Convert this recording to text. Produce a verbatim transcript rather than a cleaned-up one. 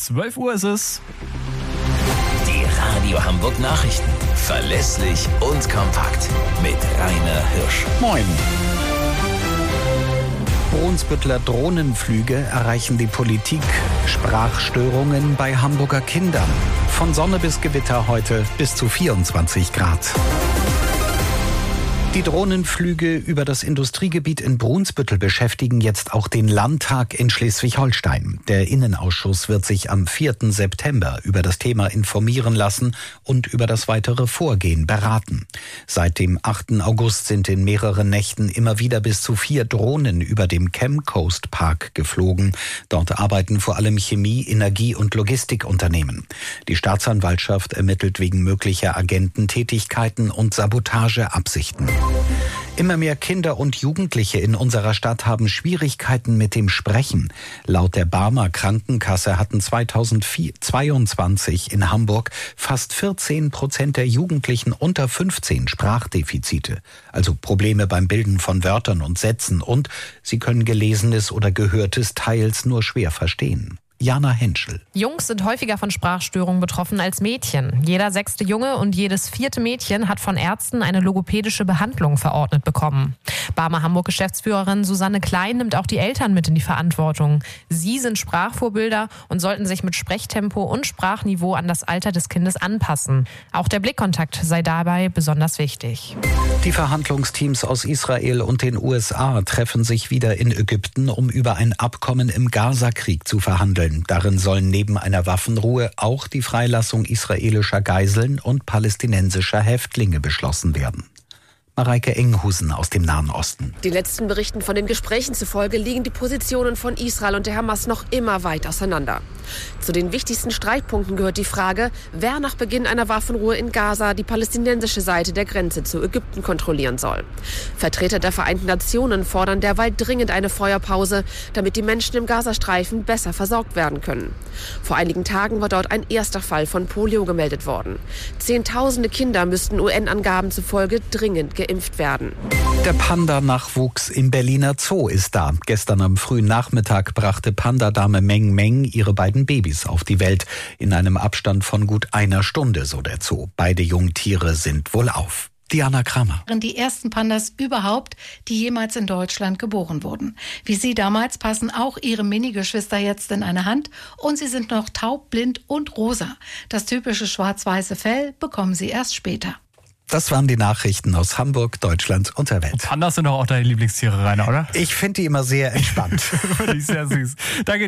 zwölf Uhr ist es. Die Radio Hamburg Nachrichten. Verlässlich und kompakt. Mit Rainer Hirsch. Moin. Brunsbüttler Drohnenflüge erreichen die Politik. Sprachstörungen bei Hamburger Kindern. Von Sonne bis Gewitter heute bis zu vierundzwanzig Grad. Die Drohnenflüge über das Industriegebiet in Brunsbüttel beschäftigen jetzt auch den Landtag in Schleswig-Holstein. Der Innenausschuss wird sich am vierten September über das Thema informieren lassen und über das weitere Vorgehen beraten. Seit dem achten August sind in mehreren Nächten immer wieder bis zu vier Drohnen über dem Chemcoast Park geflogen. Dort arbeiten vor allem Chemie-, Energie- und Logistikunternehmen. Die Staatsanwaltschaft ermittelt wegen möglicher Agententätigkeiten und Sabotageabsichten. Immer mehr Kinder und Jugendliche in unserer Stadt haben Schwierigkeiten mit dem Sprechen. Laut der Barmer Krankenkasse hatten zweitausendzweiundzwanzig in Hamburg fast vierzehn Prozent der Jugendlichen unter fünfzehn Sprachdefizite. Also Probleme beim Bilden von Wörtern und Sätzen, und sie können Gelesenes oder Gehörtes teils nur schwer verstehen. Jana Henschel. Jungs sind häufiger von Sprachstörungen betroffen als Mädchen. Jeder sechste Junge und jedes vierte Mädchen hat von Ärzten eine logopädische Behandlung verordnet bekommen. Barmer Hamburg-Geschäftsführerin Susanne Klein nimmt auch die Eltern mit in die Verantwortung. Sie sind Sprachvorbilder und sollten sich mit Sprechtempo und Sprachniveau an das Alter des Kindes anpassen. Auch der Blickkontakt sei dabei besonders wichtig. Die Verhandlungsteams aus Israel und den U S A treffen sich wieder in Ägypten, um über ein Abkommen im Gaza-Krieg zu verhandeln. Darin sollen neben einer Waffenruhe auch die Freilassung israelischer Geiseln und palästinensischer Häftlinge beschlossen werden. Mareike Enghusen aus dem Nahen Osten. Den letzten Berichten von den Gesprächen zufolge liegen die Positionen von Israel und der Hamas noch immer weit auseinander. Zu den wichtigsten Streitpunkten gehört die Frage, wer nach Beginn einer Waffenruhe in Gaza die palästinensische Seite der Grenze zu Ägypten kontrollieren soll. Vertreter der Vereinten Nationen fordern derweil dringend eine Feuerpause, damit die Menschen im Gazastreifen besser versorgt werden können. Vor einigen Tagen war dort ein erster Fall von Polio gemeldet worden. Zehntausende Kinder müssten U N-Angaben zufolge dringend geimpft werden. Der Panda-Nachwuchs im Berliner Zoo ist da. Gestern am frühen Nachmittag brachte Pandadame Meng Meng ihre beiden Babys auf die Welt. In einem Abstand von gut einer Stunde, so der Zoo. Beide Jungtiere sind wohlauf. Diana Kramer. Die ersten Pandas überhaupt, die jemals in Deutschland geboren wurden. Wie sie damals passen auch ihre Mini-Geschwister jetzt in eine Hand, und sie sind noch taub, blind und rosa. Das typische schwarz-weiße Fell bekommen sie erst später. Das waren die Nachrichten aus Hamburg, Deutschland und der Welt. Und Pandas sind doch auch deine Lieblingstiere, Rainer, oder? Ich finde die immer sehr entspannt. Finde ich sehr süß. Danke.